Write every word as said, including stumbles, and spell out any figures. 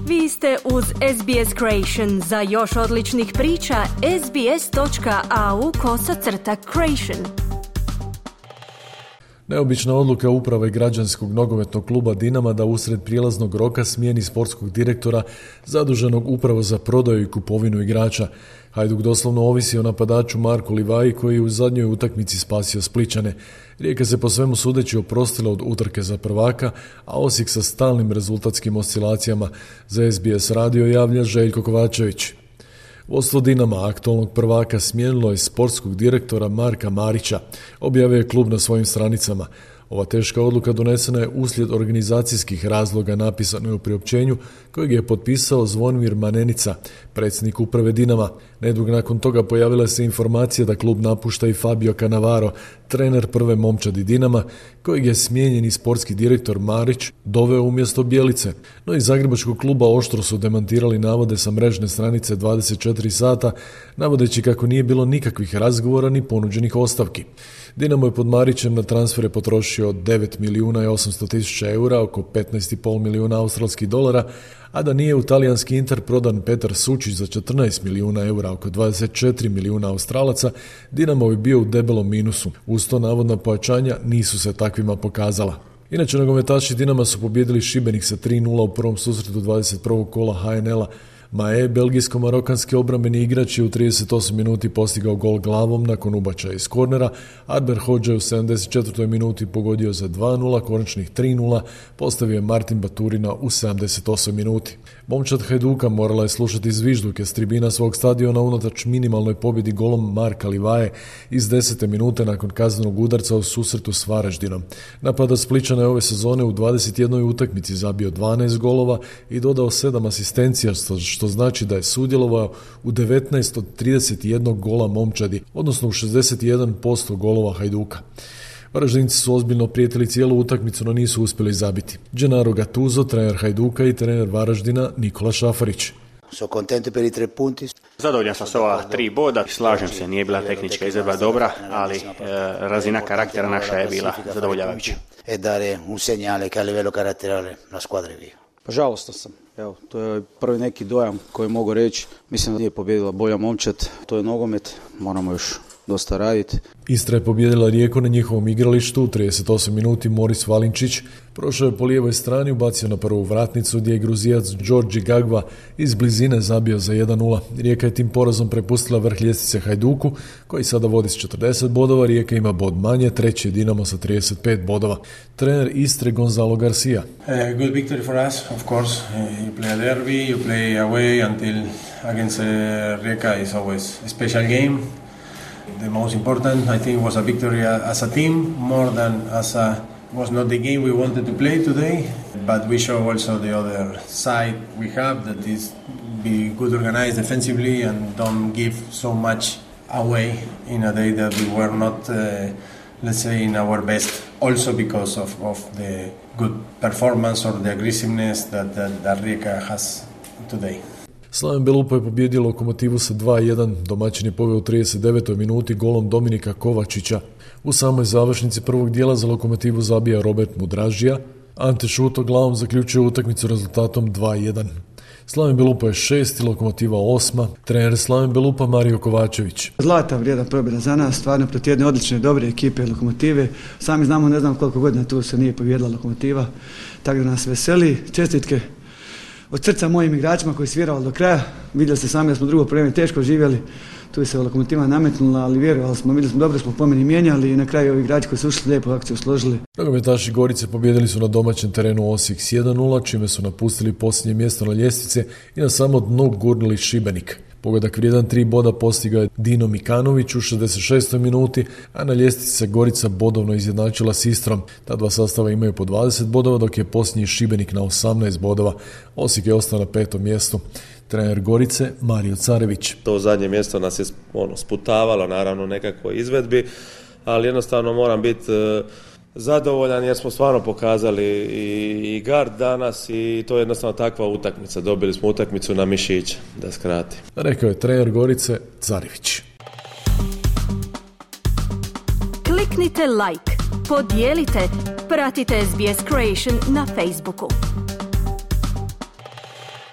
Vi ste uz S B S Creation. Za još odličnih priča, sbs.au kosacrta creation. Neobična odluka uprave građanskog nogometnog kluba Dinama da usred prijelaznog roka smijeni sportskog direktora zaduženog upravo za prodaju i kupovinu igrača. Hajduk doslovno ovisi o napadaču Marku Livaji koji je u zadnjoj utakmici spasio Splićane. Rijeka se po svemu sudeći oprostila od utrke za prvaka, a Osijek sa stalnim rezultatskim oscilacijama. Za S B S radio javlja Željko Kovačević. Vodstvo Dinama, aktualnog prvaka, smijenilo je sportskog direktora Marka Marića, objavio je klub na svojim stranicama. Ova teška odluka donesena je uslijed organizacijskih razloga, napisano je u priopćenju kojeg je potpisao Zvonimir Manenica, predsjednik uprave Dinama. Nedugo nakon toga pojavila se informacija da klub napušta i Fabio Cannavaro, trener prve momčadi Dinama, kojeg je smijenjeni sportski direktor Marić doveo umjesto Bjelice. No iz zagrebačkog kluba oštro su demantirali navode sa mrežne stranice dvadeset četiri sata, navodeći kako nije bilo nikakvih razgovora ni ponuđenih ostavki. Dinamo je pod Marićem na transfere potrošio devet milijuna i osamsto tisuća eura, oko petnaest zarez pet milijuna australskih dolara, a da nije u talijanski Inter prodan Petar Sučić za četrnaest milijuna eura, oko dvadeset četiri milijuna Australaca, Dinamo je bio u debelom minusu. Uz to navodna pojačanja nisu se takvima pokazala. Inače, nogometaši Dinama su pobijedili Šibenik sa tri nula u prvom susretu dvadeset prvog kola H N L-a. Mae, belgijsko-marokanski obrambeni igrač, je u trideset osam minuti postigao gol glavom nakon ubačaja iz kornera. Arber Hodže je u sedamdeset četvrtoj minuti pogodio za dva nula, konačnih tri nula postavio je Martin Baturina u sedamdeset osmoj minuti. Momčad Hajduka morala je slušati zvižduke s tribina svog stadiona unatoč minimalnoj pobjedi golom Marka Livaje iz desete minute nakon kaznenog udarca u susretu s Varaždinom. Napadač Splićana je ove sezone u dvadeset jednoj utakmici zabio dvanaest golova i dodao sedam asistencija, što znači da je sudjelovao u devetnaest od trideset jedan gola momčadi, odnosno u šezdeset jedan posto golova Hajduka. Varaždinci su ozbiljno prijetili cijelu utakmicu, no nisu uspjeli zabiti. Gennaro Gattuso, trener Hajduka, i trener Varaždina Nikola Šafarić. Sono contento per i tre punti. Zadovoljan sam s ova tri boda. Slažem se, nije bila tehnička izvedba dobra, ali e, razina karaktera naša je bila zadovoljavajuća. E dare un segnale che a livello caratteriale la squadra è via. Pa žalostan sam. Evo, to je prvi neki dojam koji mogu reći. Mislim da je pobijedila bolja momčad. To je nogomet. Moramo još dosta raditi. Istra je pobijedila Rijeku na njihovom igralištu u trideset osam minuti. Moris Valinčić prošao je po lijevoj strani, ubacio na prvu vratnicu gdje je Gruzijac Đorđi Gagva iz blizine zabio za jedan nula. Rijeka je tim porazom prepustila vrh ljestvice Hajduku, koji sada vodi s četrdeset bodova. Rijeka ima bod manje, treći je Dinamo sa trideset pet bodova. Trener Istre Gonzalo Garcia. Uh, good victory for us, of course. Uh, you play a derby, you play away until against uh, Rijeka is always a special game. The most important, I think, was a victory as a team, more than as a, was not the game we wanted to play today, but we show also the other side we have, that is be good organized defensively and don't give so much away in a day that we were not, uh, let's say, in our best, also because of, of the good performance or the aggressiveness that, that, that Rijeka has today. Slaven Belupo je pobjedio Lokomotivu sa dva jedan, domaćin je poveo u trideset devetoj minuti golom Dominika Kovačića. U samoj završnici prvog dijela za Lokomotivu zabija Robert Mudražija, Ante Šuto glavom zaključuje utakmicu rezultatom dva jedan. Slaven Belupo je šesti, Lokomotiva osma, trener Slaven Belupa Mario Kovačević. Zlata vrijedan pobjeda za nas, stvarno protiv jedne odlične, dobre ekipe Lokomotive. Sami znamo, ne znam koliko godina tu se nije pobjedila Lokomotiva, tako da nas veseli. Čestitke od srca mojim igračima koji su vjerovali do kraja. Vidjeli ste sami da smo drugo vrijeme teško živjeli, tu je se Lokomotiva nametnula, ali vjerovali smo, vidjeli smo dobro, smo po meni mijenjali i na kraju ovi igrači koji su ušli lijepo akciju složili. Nogometaši Gorice pobijedili su na domaćem terenu Osijek s jedan nula, čime su napustili posljednje mjesto na ljestvice i na samo dno gurnuli Šibenik. Pogodak vrijedan tri boda postigao je Dino Mikanović u šezdeset šestoj minuti, a na ljestvici se Gorica bodovno izjednačila s Istrom. Ta dva sastava imaju po dvadeset bodova, dok je posljednji Šibenik na osamnaest bodova. Osijek je ostao na petom mjestu. Trener Gorice Mario Carević. To zadnje mjesto nas je ono, sputavalo, naravno, nekakvoj izvedbi, ali jednostavno moram biti uh, zadovoljan jer smo stvarno pokazali i, i gard danas i to je jednostavno takva utakmica. Dobili smo utakmicu na mišiće, da skrati. Rekao je trener Gorice Carević. Kliknite like, podijelite, pratite S B S Creation na Facebooku.